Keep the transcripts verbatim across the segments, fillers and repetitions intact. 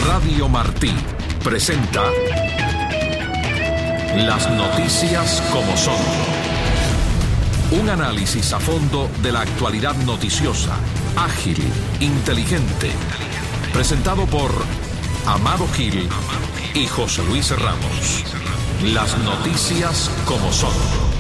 Radio Martí presenta Las noticias como son. Un análisis a fondo de la actualidad noticiosa, ágil, inteligente. Presentado por Amado Gil y José Luis Ramos. Las noticias como son.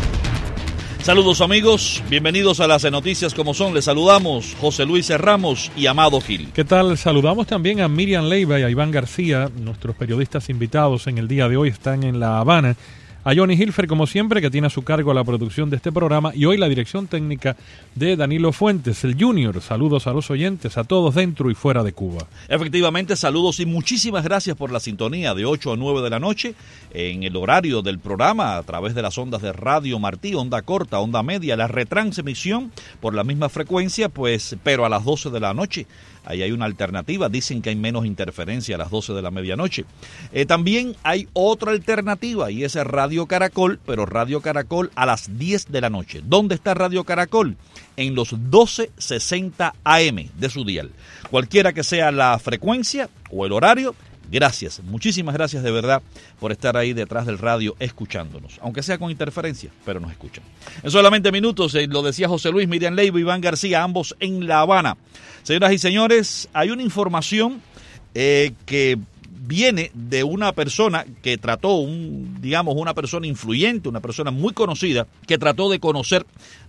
Saludos amigos, bienvenidos a las noticias como son. Les saludamos José Luis Ramos y Amado Gil. ¿Qué tal? Saludamos también a Miriam Leiva y a Iván García. Nuestros periodistas invitados en el día de hoy están en La Habana. A Johnny Hilfer, como siempre, que tiene a su cargo la producción de este programa, y hoy la dirección técnica de Danilo Fuentes, el Junior. Saludos a los oyentes, a todos dentro y fuera de Cuba. Efectivamente, saludos y muchísimas gracias por la sintonía de ocho a nueve de la noche en el horario del programa a través de las ondas de Radio Martí, onda corta, onda media, la retransmisión por la misma frecuencia, pues, pero a las doce de la noche. Ahí hay una alternativa, dicen que hay menos interferencia a las doce de la medianoche. Eh, también hay otra alternativa y es Radio Caracol, pero Radio Caracol a las diez de la noche. ¿Dónde está Radio Caracol? En los doce sesenta A M de su dial. Cualquiera que sea la frecuencia o el horario, gracias, muchísimas gracias de verdad por estar ahí detrás del radio escuchándonos, aunque sea con interferencia, pero nos escuchan. En solamente minutos, eh, lo decía José Luis, Miriam Leiva y Iván García, ambos en La Habana. Señoras y señores, hay una información eh, que viene de una persona que trató, un, digamos, una persona influyente, una persona muy conocida, que trató de conocer,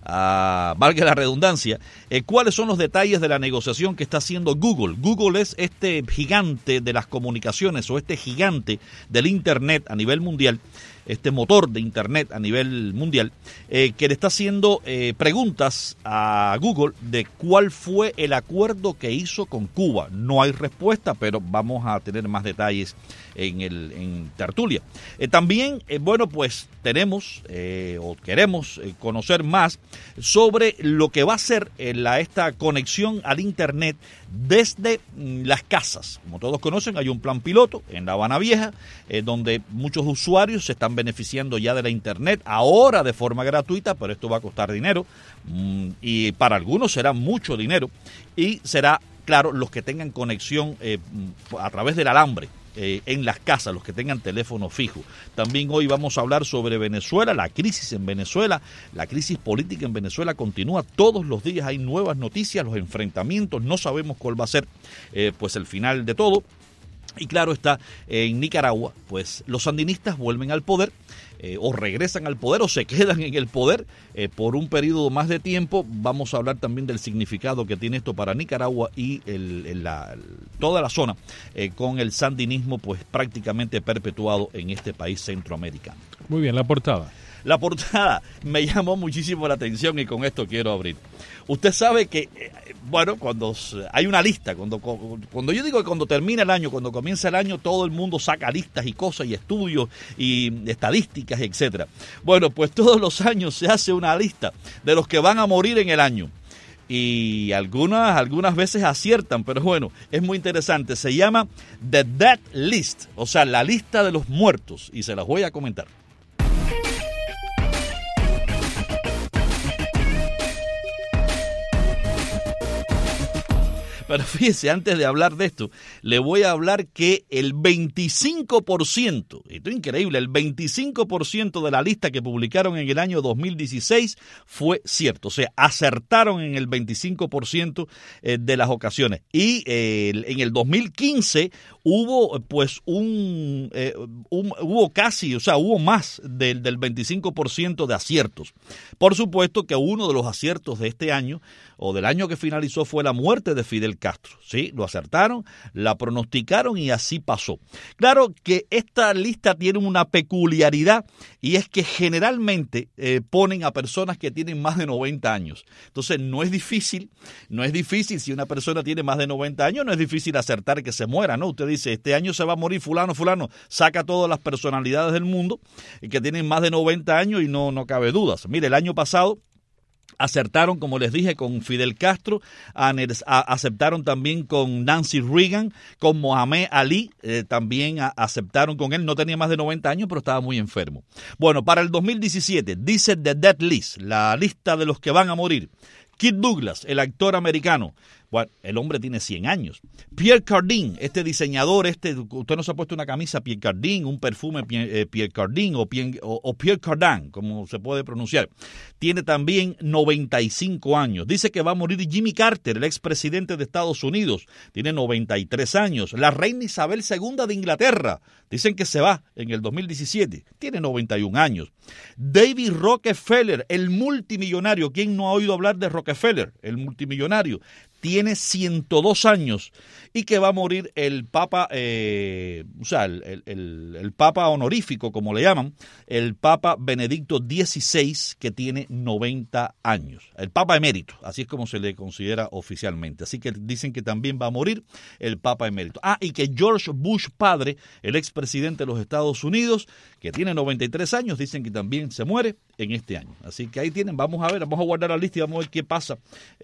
uh, valga la redundancia, eh, cuáles son los detalles de la negociación que está haciendo Google. Google es este gigante de las comunicaciones o este gigante del Internet a nivel mundial, este motor de Internet a nivel mundial, eh, que le está haciendo eh, preguntas a Google de cuál fue el acuerdo que hizo con Cuba. No hay respuesta, pero vamos a tener más detalles en el en tertulia. Eh, también, eh, bueno, pues tenemos eh, o queremos eh, conocer más sobre lo que va a ser eh, la, esta conexión al Internet desde mm, las casas. Como todos conocen, hay un plan piloto en La Habana Vieja, eh, donde muchos usuarios se están beneficiando ya de la Internet, ahora de forma gratuita, pero esto va a costar dinero, mm, y para algunos será mucho dinero, y será, claro, los que tengan conexión eh, a través del alambre. Eh, en las casas, los que tengan teléfono fijo. También hoy vamos a hablar sobre Venezuela, la crisis en Venezuela, la crisis política en Venezuela continúa, todos los días hay nuevas noticias, los enfrentamientos, no sabemos cuál va a ser eh, pues el final de todo. Y claro está, en Nicaragua, pues los sandinistas vuelven al poder, eh, o regresan al poder, o se quedan en el poder eh, por un periodo más de tiempo. Vamos a hablar también del significado que tiene esto para Nicaragua y el, el, la, el, toda la zona, eh, con el sandinismo pues prácticamente perpetuado en este país centroamericano. Muy bien, la portada. La portada me llamó muchísimo la atención y con esto quiero abrir. Usted sabe que, bueno, cuando hay una lista, cuando, cuando yo digo que cuando termina el año, cuando comienza el año, todo el mundo saca listas y cosas y estudios y estadísticas, etcétera. Bueno, pues todos los años se hace una lista de los que van a morir en el año. Y algunas, algunas veces aciertan, pero bueno, es muy interesante. Se llama The Death List, o sea, la lista de los muertos, y se las voy a comentar. Pero fíjese, antes de hablar de esto, le voy a hablar que el veinticinco por ciento, esto es increíble, el veinticinco por ciento de la lista que publicaron en el año dos mil dieciséis fue cierto. O sea, acertaron en el veinticinco por ciento de las ocasiones. Y eh, en el dos mil quince hubo pues un, eh, un, hubo casi, o sea, hubo más del, del veinticinco por ciento de aciertos. Por supuesto que uno de los aciertos de este año, o del año que finalizó, fue la muerte de Fidel Castro. Sí, lo acertaron, la pronosticaron y así pasó. Claro que esta lista tiene una peculiaridad y es que generalmente eh, ponen a personas que tienen más de noventa años. Entonces no es difícil, no es difícil, si una persona tiene más de noventa años, no es difícil acertar que se muera, ¿no? Usted dice, este año se va a morir fulano, fulano, saca todas las personalidades del mundo que tienen más de noventa años y no, no cabe dudas. Mire, el año pasado acertaron, como les dije, con Fidel Castro, aceptaron también con Nancy Reagan, con Mohamed Ali, eh, también a, aceptaron con él, no tenía más de noventa años, pero estaba muy enfermo. Bueno, para el dos mil diecisiete, dice The Death List, la lista de los que van a morir. Kirk Douglas, el actor americano. Bueno, el hombre tiene cien años. Pierre Cardin, este diseñador, este, usted no se ha puesto una camisa Pierre Cardin, un perfume Pierre, Pierre Cardin o Pierre, o, o Pierre Cardin, como se puede pronunciar. Tiene también noventa y cinco años. Dice que va a morir Jimmy Carter, el expresidente de Estados Unidos. Tiene noventa y tres años. La reina Isabel segunda de Inglaterra. Dicen que se va en el dos mil diecisiete. Tiene noventa y un años. David Rockefeller, el multimillonario. ¿Quién no ha oído hablar de Rockefeller? El multimillonario. Tiene ciento dos años y que va a morir el Papa, eh, o sea, el, el, el Papa honorífico, como le llaman, el Papa Benedicto dieciséis, que tiene noventa años. El Papa emérito, así es como se le considera oficialmente. Así que dicen que también va a morir el Papa emérito. Ah, y que George Bush padre, el expresidente de los Estados Unidos, que tiene noventa y tres años, dicen que también se muere en este año. Así que ahí tienen, vamos a ver, vamos a guardar la lista y vamos a ver qué pasa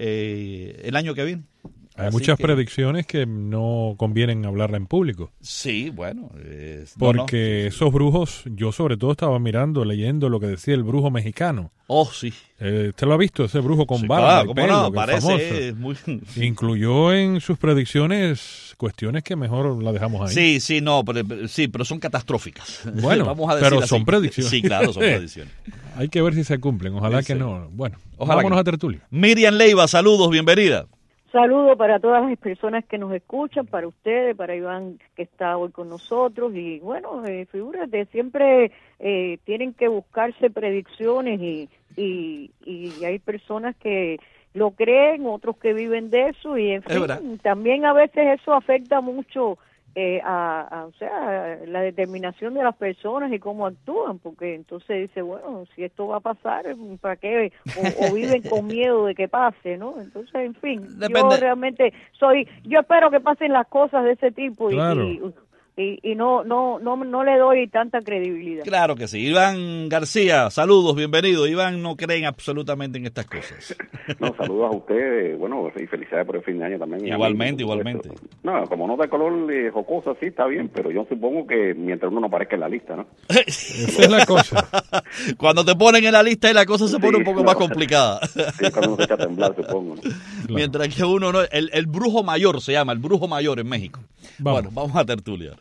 eh, el año que viene. Hay Así muchas que, predicciones que no convienen hablarla en público. Sí, bueno. Eh, Porque no, no. esos brujos, yo sobre todo estaba mirando, leyendo lo que decía el brujo mexicano. Oh, sí. Eh, ¿Usted lo ha visto? Ese brujo con Sí, barba claro, y cómo pelo, no, que es parece famoso. muy... Incluyó en sus predicciones cuestiones que mejor la dejamos ahí. Sí, sí, no, pero, sí, pero son catastróficas. Bueno, Vamos a decir pero así. son predicciones. Sí, claro, son predicciones. Hay que ver si se cumplen. Ojalá Sí, que sí. no. Bueno, Ojalá vámonos que no. a tertulia. Miriam Leiva, saludos, bienvenida. Saludo para todas las personas que nos escuchan, para ustedes, para Iván que está hoy con nosotros y bueno, eh, figúrate, siempre eh, tienen que buscarse predicciones y, y, y hay personas que lo creen, otros que viven de eso y en fin, también a veces eso afecta mucho eh, a, a, o sea, la determinación de las personas y cómo actúan, porque entonces dice, bueno, si esto va a pasar, ¿para qué? O, o viven con miedo de que pase, ¿no? Entonces, en fin, Depende. yo realmente soy, yo espero que pasen las cosas de ese tipo y, Claro. y, y, y no, no, no, no le doy tanta credibilidad. Claro que sí. Iván García, saludos, bienvenido. Iván no creen absolutamente en estas cosas. No, saludos a ustedes, bueno, y felicidades por el fin de año también. Igualmente, a mí, por igualmente. supuesto. No, como nota de color eh, jocosa, sí, está bien, pero yo supongo que mientras uno no aparezca en la lista, ¿no? Esa es la cosa. Cuando te ponen en la lista y la cosa se pone Sí, un poco no. más complicada. Sí, cuando uno se echa a temblar, supongo, ¿no? Claro. Mientras que uno no, el, el brujo mayor se llama, el brujo mayor en México. Vamos. Bueno, vamos a tertuliar.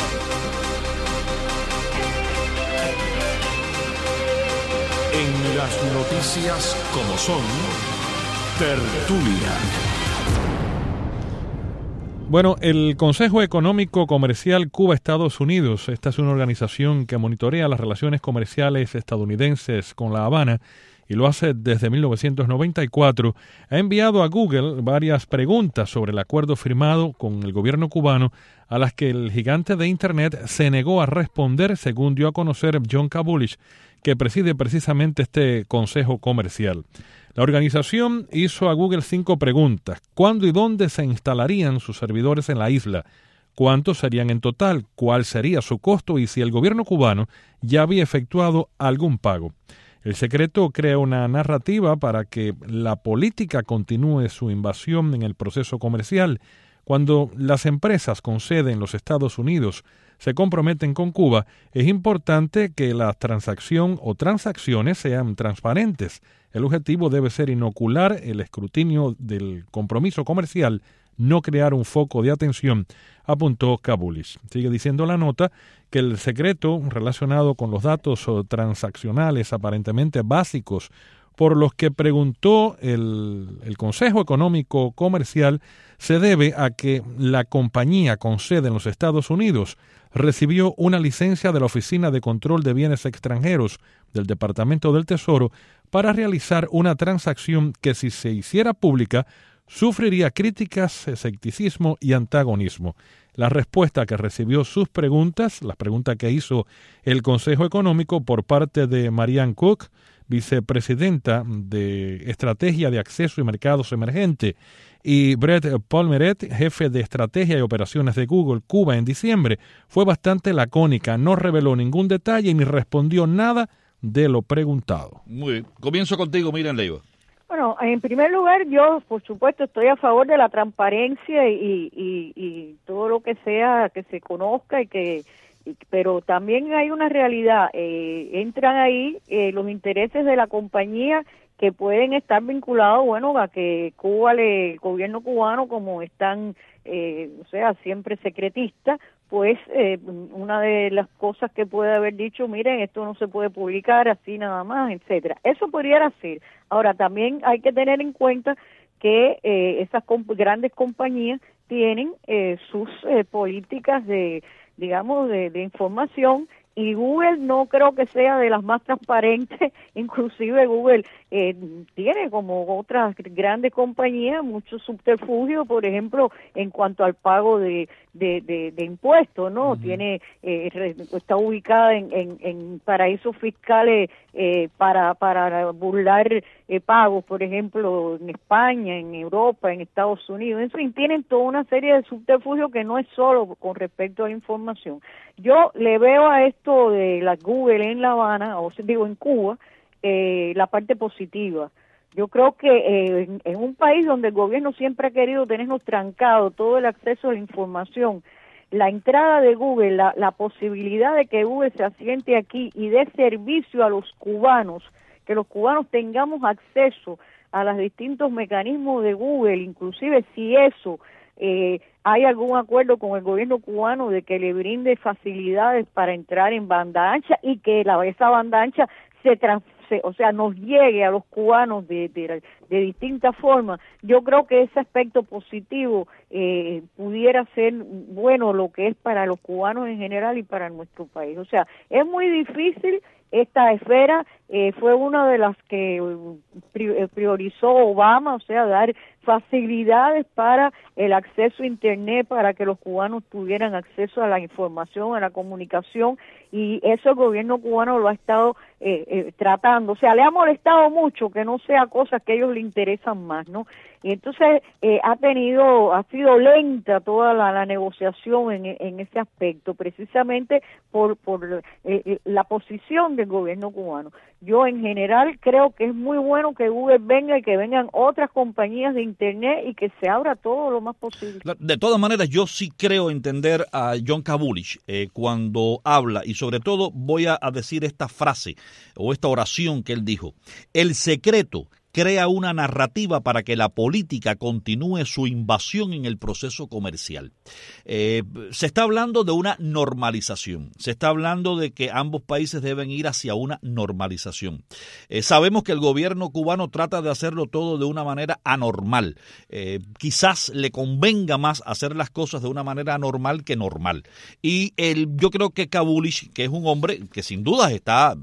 En las noticias como son, tertulia. Bueno, el Consejo Económico Comercial Cuba-Estados Unidos, esta es una organización que monitorea las relaciones comerciales estadounidenses con La Habana y lo hace desde mil novecientos noventa y cuatro, ha enviado a Google varias preguntas sobre el acuerdo firmado con el gobierno cubano a las que el gigante de Internet se negó a responder, según dio a conocer John Kabulich, que preside precisamente este Consejo Comercial. La organización hizo a Google cinco preguntas. ¿Cuándo y dónde se instalarían sus servidores en la isla? ¿Cuántos serían en total? ¿Cuál sería su costo? Y si el gobierno cubano ya había efectuado algún pago. El secreto crea una narrativa para que la política continúe su invasión en el proceso comercial. Cuando las empresas con sede en los Estados Unidos se comprometen con Cuba, es importante que la transacción o transacciones sean transparentes. El objetivo debe ser inocular el escrutinio del compromiso comercial, no crear un foco de atención, apuntó Kabulich. Sigue diciendo la nota que el secreto relacionado con los datos transaccionales aparentemente básicos por los que preguntó el, el Consejo Económico Comercial se debe a que la compañía con sede en los Estados Unidos recibió una licencia de la Oficina de Control de Bienes Extranjeros del Departamento del Tesoro para realizar una transacción que, si se hiciera pública, sufriría críticas, escepticismo y antagonismo. La respuesta que recibió sus preguntas, la pregunta que hizo el Consejo Económico por parte de Marianne Cook, vicepresidenta de Estrategia de Acceso y Mercados Emergentes, y Brett Palmeret, jefe de Estrategia y Operaciones de Google Cuba en diciembre, fue bastante lacónica, no reveló ningún detalle ni respondió nada de lo preguntado. Muy bien. Comienzo contigo, Miriam Leiva. Bueno, en primer lugar, yo, por supuesto, estoy a favor de la transparencia y, y, y todo lo que sea que se conozca y que, y, pero también hay una realidad. Eh, entran ahí eh, los intereses de la compañía que pueden estar vinculados, bueno, a que Cuba, le, el gobierno cubano, como están, eh, o sea, siempre secretistas, pues eh, una de las cosas que puede haber dicho, miren, esto no se puede publicar así nada más, etcétera. Eso podría ser. Ahora, también hay que tener en cuenta que eh, esas comp- grandes compañías tienen eh, sus eh, políticas de, digamos, de, de información, y Google no creo que sea de las más transparentes. Inclusive Google eh, tiene, como otras grandes compañías, muchos subterfugios, por ejemplo, en cuanto al pago de de, de, de impuestos, ¿no? Uh-huh. Tiene eh, está ubicada en, en, en paraísos fiscales eh, para para burlar eh, pagos, por ejemplo, en España, en Europa, en Estados Unidos. En fin, tienen toda una serie de subterfugios que no es solo con respecto a la información. Yo le veo a esto de la Google en La Habana, o digo en Cuba, eh, la parte positiva. Yo creo que eh, en, en un país donde el gobierno siempre ha querido tenernos trancado todo el acceso a la información, la entrada de Google, la, la posibilidad de que Google se asiente aquí y dé servicio a los cubanos, que los cubanos tengamos acceso a los distintos mecanismos de Google, inclusive si eso eh, hay algún acuerdo con el gobierno cubano de que le brinde facilidades para entrar en banda ancha y que la, esa banda ancha se transforme, o sea, nos llegue a los cubanos de, de, de distintas formas. Yo creo que ese aspecto positivo eh, pudiera ser bueno lo que es para los cubanos en general y para nuestro país. O sea, es muy difícil. Esta esfera eh, fue una de las que priorizó Obama, o sea, dar facilidades para el acceso a Internet, para que los cubanos tuvieran acceso a la información, a la comunicación, y eso el gobierno cubano lo ha estado eh, eh, tratando. O sea, le ha molestado mucho que no sea cosas que a ellos les interesan más, ¿no? Y entonces eh, ha tenido, ha sido lenta toda la, la negociación en, en ese aspecto, precisamente por, por eh, la posición del gobierno cubano. Yo en general creo que es muy bueno que Google venga y que vengan otras compañías de Internet y que se abra todo lo más posible. De todas maneras, yo sí creo entender a John Kavulich eh, cuando habla, y sobre todo voy a, a decir esta frase o esta oración que él dijo: el secreto crea una narrativa para que la política continúe su invasión en el proceso comercial. Eh, se está hablando de una normalización, se está hablando de que ambos países deben ir hacia una normalización. Eh, sabemos que el gobierno cubano trata de hacerlo todo de una manera anormal. Eh, quizás le convenga más hacer las cosas de una manera anormal que normal. Y el, yo creo que Kavulich, que es un hombre que sin dudas está...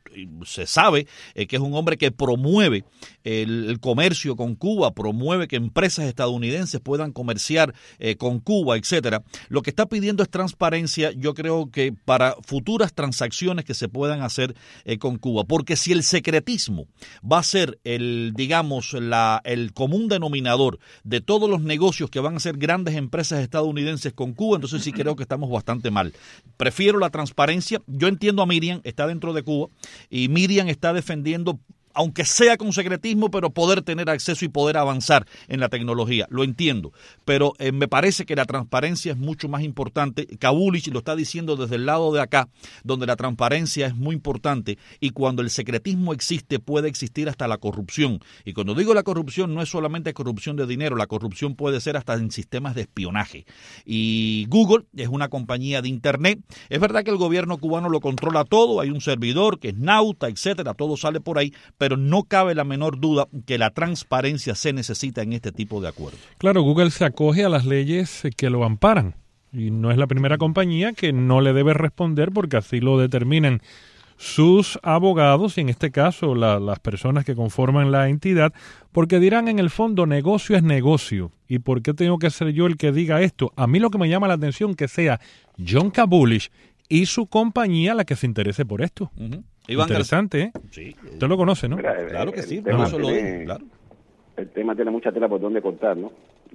se sabe eh, que es un hombre que promueve el, el comercio con Cuba, promueve que empresas estadounidenses puedan comerciar eh, con Cuba, etcétera. Lo que está pidiendo es transparencia, yo creo que para futuras transacciones que se puedan hacer eh, con Cuba, porque si el secretismo va a ser el, digamos, la, el común denominador de todos los negocios que van a ser grandes empresas estadounidenses con Cuba, entonces sí creo que estamos bastante mal. Prefiero la transparencia. Yo entiendo a Miriam, está dentro de Cuba, y Miriam está defendiendo, aunque sea con secretismo, pero poder tener acceso y poder avanzar en la tecnología. Lo entiendo, pero eh, me parece que la transparencia es mucho más importante. Kavulich lo está diciendo desde el lado de acá, donde la transparencia es muy importante, y cuando el secretismo existe puede existir hasta la corrupción. Y cuando digo la corrupción, no es solamente corrupción de dinero, la corrupción puede ser hasta en sistemas de espionaje. Y Google es una compañía de Internet. Es verdad que el gobierno cubano lo controla todo, hay un servidor que es Nauta, etcétera, todo sale por ahí, pero no cabe la menor duda que la transparencia se necesita en este tipo de acuerdos. Claro, Google se acoge a las leyes que lo amparan, y no es la primera compañía que no le debe responder porque así lo determinan sus abogados, y en este caso la, las personas que conforman la entidad, porque dirán en el fondo negocio es negocio, y ¿por qué tengo que ser yo el que diga esto? A mí lo que me llama la atención que sea John Kavulich y su compañía la que se interese por esto. Uh-huh. Iván Interesante, ¿eh? Sí. Usted lo conoce, ¿no? Mira, claro que sí, pero eso lo tiene, claro. El tema tiene mucha tela por donde cortar, ¿no?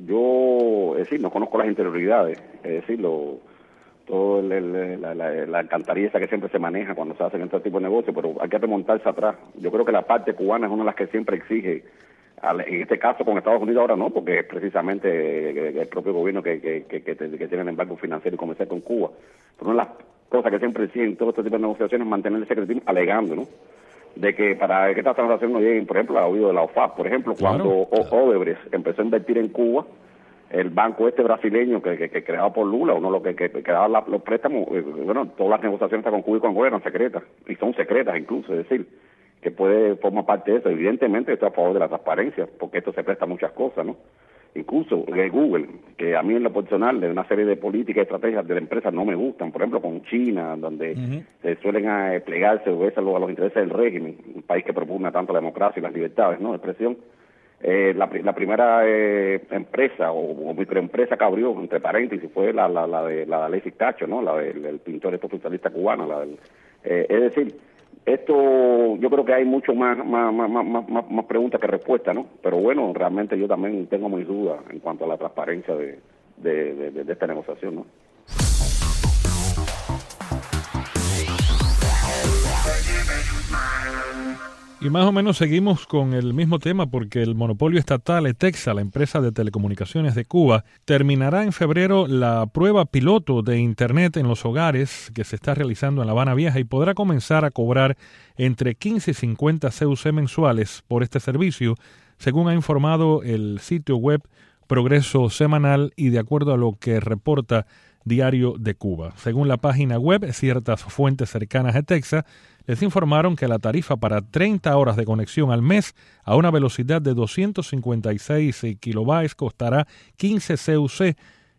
Yo, es decir, no conozco las interioridades, es decir, lo, todo el, el, la, la, la alcantarilla esa que siempre se maneja cuando se hacen este tipo de negocios, pero hay que remontarse atrás. Yo creo que la parte cubana es una de las que siempre exige, en este caso con Estados Unidos ahora no, porque es precisamente el propio gobierno que, que, que, que, que tiene el embargo financiero y comercial con Cuba. Pero una de las cosas que siempre exigen todo este tipo de negociaciones es mantener el secretismo alegando, ¿no? de que para que estas transacciones no lleguen, por ejemplo, al oído de la O F A C. Por ejemplo, cuando claro, claro. Odebrecht empezó a invertir en Cuba, el banco este brasileño que, que, que creado por Lula, uno lo que, que, que daba la, los préstamos, eh, bueno, todas las negociaciones con Cuba y con Angola eran secretas, y son secretas incluso, es decir, que puede formar parte de eso. Evidentemente estoy a favor de la transparencia, porque esto se presta a muchas cosas, ¿no? Incluso eh, Google, que a mí en lo personal, de una serie de políticas y estrategias de la empresa no me gustan, por ejemplo con China, donde uh-huh. se suelen eh, plegarse o a los, a los intereses del régimen, un país que propugna tanto la democracia y las libertades, ¿no?, de expresión. Eh, la, la primera eh, empresa o, o microempresa que abrió, entre paréntesis, fue la, la, la de la de Alexis Cacho, ¿no?, la del el pintor esto socialista cubano. La del, eh, es decir, esto yo creo que hay mucho más más, más, más, más, más preguntas que respuestas, ¿no? Pero bueno, realmente yo también tengo mis dudas en cuanto a la transparencia de, de, de, de, de esta negociación, ¿no? Y más o menos seguimos con el mismo tema porque el monopolio estatal ETEXA, la empresa de telecomunicaciones de Cuba, terminará en febrero la prueba piloto de Internet en los hogares que se está realizando en La Habana Vieja y podrá comenzar a cobrar entre quince y cincuenta C U C mensuales por este servicio, según ha informado el sitio web Progreso Semanal y de acuerdo a lo que reporta Diario de Cuba. Según la página web, ciertas fuentes cercanas a ETEXA les informaron que la tarifa para treinta horas de conexión al mes a una velocidad de doscientos cincuenta y seis kilobytes costará quince C U C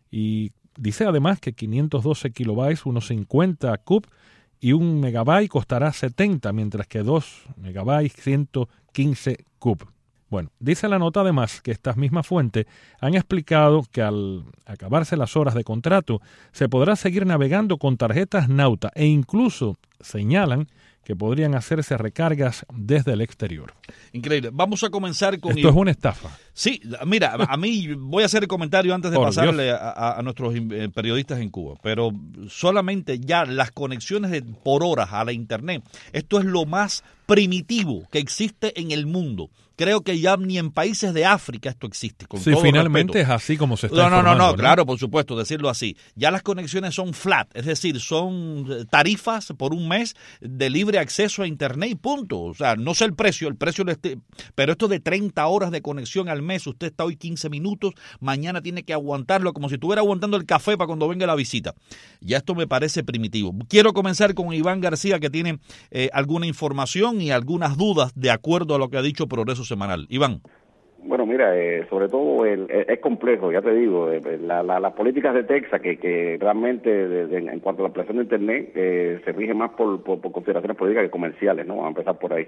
y dice además que quinientos doce kilobytes, unos cincuenta C U P y un megabyte costará setenta, mientras que dos megabytes, ciento quince C U P. Bueno, dice la nota además que estas mismas fuentes han explicado que al acabarse las horas de contrato se podrá seguir navegando con tarjetas Nauta e incluso señalan que podrían hacerse recargas desde el exterior. Increíble. Vamos a comenzar con... Esto es una estafa. Sí, mira, a mí voy a hacer el comentario antes de Por pasarle a, a nuestros periodistas en Cuba, pero solamente ya las conexiones de, por horas a la Internet, esto es lo más primitivo que existe en el mundo. Creo que ya ni en países de África esto existe. Con sí, todo finalmente respeto. Es así como se está no, no, informando. No, no, ¿no? claro, por supuesto, decirlo así. Ya las conexiones son flat, es decir, son tarifas por un mes de libre acceso a Internet y punto. O sea, no sé el precio, el precio, pero esto de treinta horas de conexión al mes, usted está hoy quince minutos, mañana tiene que aguantarlo como si estuviera aguantando el café para cuando venga la visita. Ya esto me parece primitivo. Quiero comenzar con Iván García, que tiene eh, alguna información y algunas dudas de acuerdo a lo que ha dicho Progreso Semanal. Iván. Bueno, mira, eh, sobre todo el, el, es complejo, ya te digo, eh, la, la, las políticas de Texas que, que realmente de, de, en cuanto a la ampliación de Internet eh, se rige más por, por, por consideraciones políticas que comerciales, ¿no? Vamos a empezar por ahí.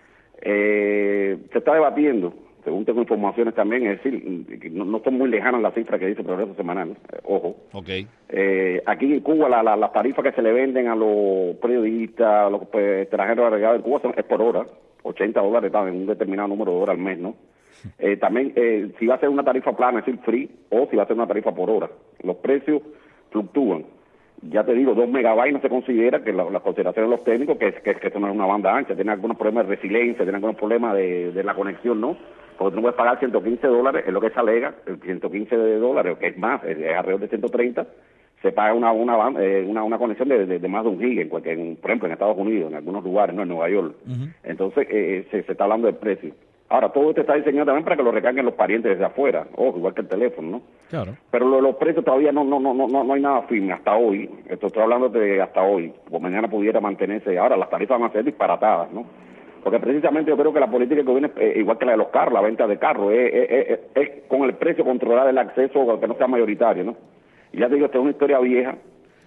Eh, se está debatiendo, según tengo informaciones también, es decir, que no, no son muy lejanas las cifras que dice Progreso Semanal, eh, ojo. Okay. Eh, aquí en Cuba la, la, las tarifas que se le venden a los periodistas, a los pues, extranjeros agregados en Cuba son, es por hora, ochenta dólares en un determinado número de horas al mes, ¿no? Eh, también, eh, si va a ser una tarifa plana, es decir, free, o si va a ser una tarifa por hora. Los precios fluctúan. Ya te digo, dos megabytes no se considera, que las la consideraciones de los técnicos, que, que, que esto no es una banda ancha, tiene algunos problemas de resiliencia, tiene algunos problemas de, de la conexión, ¿no? Porque tú no puedes pagar ciento quince dólares, es lo que se alega, el ciento quince dólares, que es más, es, es alrededor de ciento treinta, se paga una una eh, una, una conexión de, de, de más de un giga, en cualquier, en, por ejemplo, en Estados Unidos, en algunos lugares, no en Nueva York. Uh-huh. Entonces, eh, se, se está hablando del precio. Ahora, todo esto está diseñado también para que lo recarguen los parientes desde afuera, ojo, igual que el teléfono, ¿no? Claro. Pero lo, los precios todavía no no no no no hay nada firme hasta hoy. Esto estoy hablando de hasta hoy, pues mañana pudiera mantenerse. Ahora, las tarifas van a ser disparatadas, ¿no? Porque precisamente yo creo que la política que viene, eh, igual que la de los carros, la venta de carros, es, es, es, es con el precio controlar el acceso, que no sea mayoritario, ¿no? Y ya te digo, esta es una historia vieja,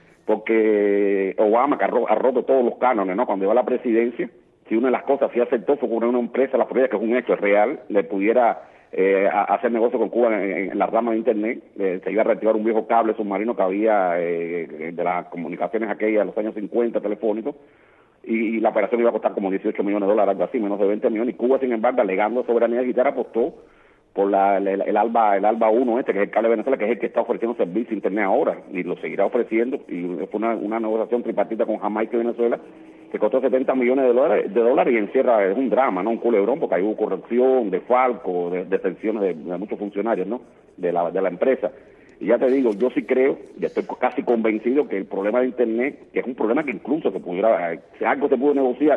porque Obama, que ha, ro- ha roto todos los cánones, ¿no? Cuando iba a la presidencia, si una de las cosas sí aceptó fue con una empresa, la Florida, que es un hecho, es real, le pudiera eh, a, hacer negocio con Cuba en, en, en la rama de Internet, eh, se iba a reactivar un viejo cable submarino que había eh, de las comunicaciones aquellas de los años cincuenta telefónicos, y, y la operación iba a costar como dieciocho millones de dólares, algo así, menos de veinte millones, y Cuba, sin embargo, alegando soberanía digital, apostó por la, el, el ALBA el ALBA uno este, que es el cable de Venezuela, que es el que está ofreciendo servicio de Internet ahora, y lo seguirá ofreciendo, y fue una, una negociación tripartita con Jamaica y Venezuela, que costó setenta millones de dólares, de dólares y encierra, es un drama, ¿no? Un culebrón, porque ahí hubo corrupción, desfalco, de, detenciones de, de muchos funcionarios, ¿no? De la, de la empresa. Y ya te digo, yo sí creo, ya estoy casi convencido que el problema de Internet, que es un problema que incluso se pudiera, si algo se pudo negociar,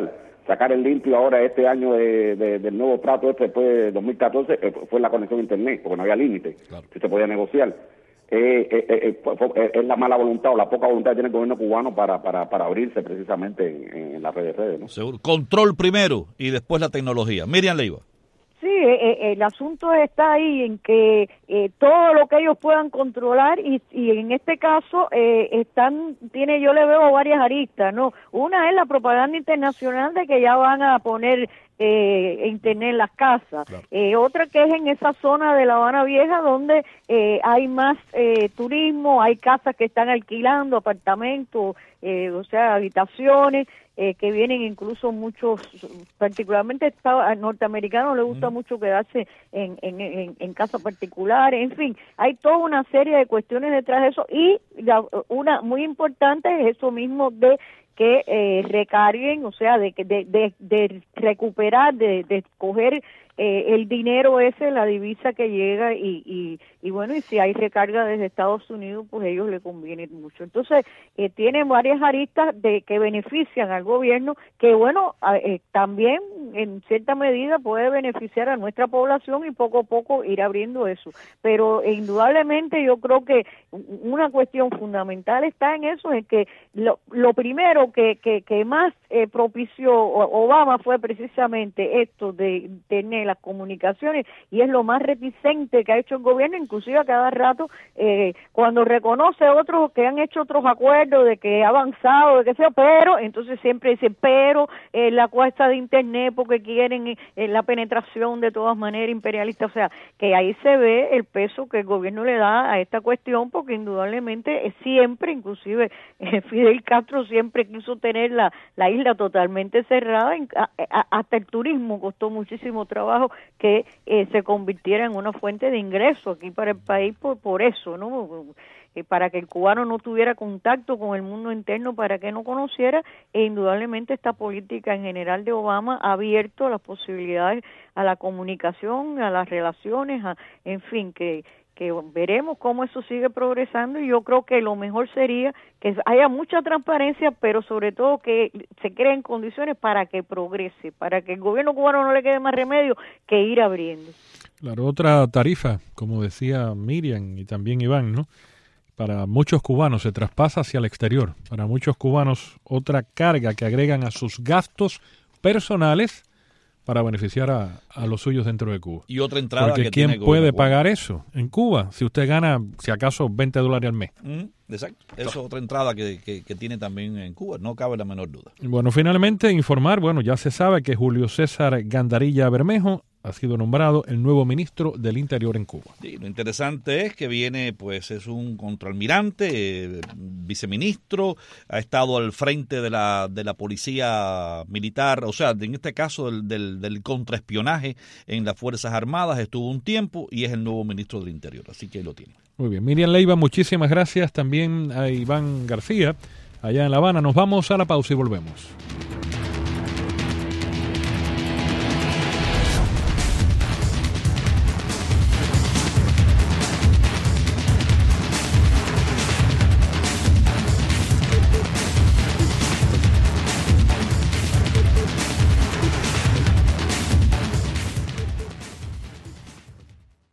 sacar el limpio ahora este año de, de, del nuevo trato este después de dos mil catorce eh, fue la conexión a internet, porque no había límite, claro. Si se podía negociar. Eh, eh, eh, eh, es la mala voluntad o la poca voluntad que tiene el gobierno cubano para para, para abrirse precisamente en, en las redes, redes, ¿no? Seguro. Control primero y después la tecnología. Miriam Leiva. Sí, eh, el asunto está ahí en que eh, todo lo que ellos puedan controlar y, y en este caso eh, están, tiene, yo le veo varias aristas, ¿no? Una es la propaganda internacional de que ya van a poner eh, internet en las casas. Claro. Eh, otra que es en esa zona de La Habana Vieja donde eh, hay más eh, turismo, hay casas que están alquilando, apartamentos, eh, o sea, habitaciones. Eh, que vienen incluso muchos, particularmente a norteamericanos les gusta mm. mucho quedarse en, en, en, en casas particulares, en fin, hay toda una serie de cuestiones detrás de eso y la, una muy importante es eso mismo de que eh, recarguen, o sea, de, de, de, de recuperar, de, de escoger eh, el dinero ese, la divisa que llega y, y, y bueno, y si hay recarga desde Estados Unidos, pues a ellos les conviene mucho. Entonces, eh, tienen varias aristas de que benefician al gobierno, que bueno, eh, también en cierta medida puede beneficiar a nuestra población y poco a poco ir abriendo eso. Pero eh, indudablemente yo creo que una cuestión fundamental está en eso, en que lo, lo primero que, que, que más eh, propició Obama fue precisamente esto de tener las comunicaciones y es lo más reticente que ha hecho el gobierno, inclusive a cada rato eh, cuando reconoce a otros que han hecho otros acuerdos de que ha avanzado, de que sea, pero entonces siempre dicen, pero eh, la cuesta de internet porque quieren eh, la penetración de todas maneras imperialista, o sea, que ahí se ve el peso que el gobierno le da a esta cuestión porque indudablemente eh, siempre, inclusive eh, Fidel Castro siempre quiso tener la, la isla totalmente cerrada, en, a, a, hasta el turismo costó muchísimo trabajo que eh, se convirtiera en una fuente de ingreso aquí para el país por, por eso, ¿no? Eh, para que el cubano no tuviera contacto con el mundo interno, para que no conociera, e indudablemente esta política en general de Obama ha abierto las posibilidades a la comunicación, a las relaciones, a, en fin, que que veremos cómo eso sigue progresando y yo creo que lo mejor sería que haya mucha transparencia, pero sobre todo que se creen condiciones para que progrese, para que el gobierno cubano no le quede más remedio que ir abriendo. Claro, otra tarifa, como decía Miriam y también Iván, ¿no? Para muchos cubanos se traspasa hacia el exterior, para muchos cubanos otra carga que agregan a sus gastos personales para beneficiar a, a los suyos dentro de Cuba. Y otra entrada Porque que ¿quién tiene puede Cuba? pagar eso en Cuba si usted gana, si acaso, veinte dólares al mes? Mm, exacto. Eso es otra entrada que, que, que tiene también en Cuba, no cabe la menor duda. Bueno, finalmente informar, bueno, ya se sabe que Julio César Gandarilla Bermejo ha sido nombrado el nuevo ministro del Interior en Cuba. Sí, lo interesante es que viene, pues es un contraalmirante, eh, viceministro, ha estado al frente de la de la policía militar, o sea, en este caso del, del, del contraespionaje en las Fuerzas Armadas, estuvo un tiempo y es el nuevo ministro del Interior, así que ahí lo tiene. Muy bien, Miriam Leiva, muchísimas gracias, también a Iván García, allá en La Habana. Nos vamos a la pausa y volvemos.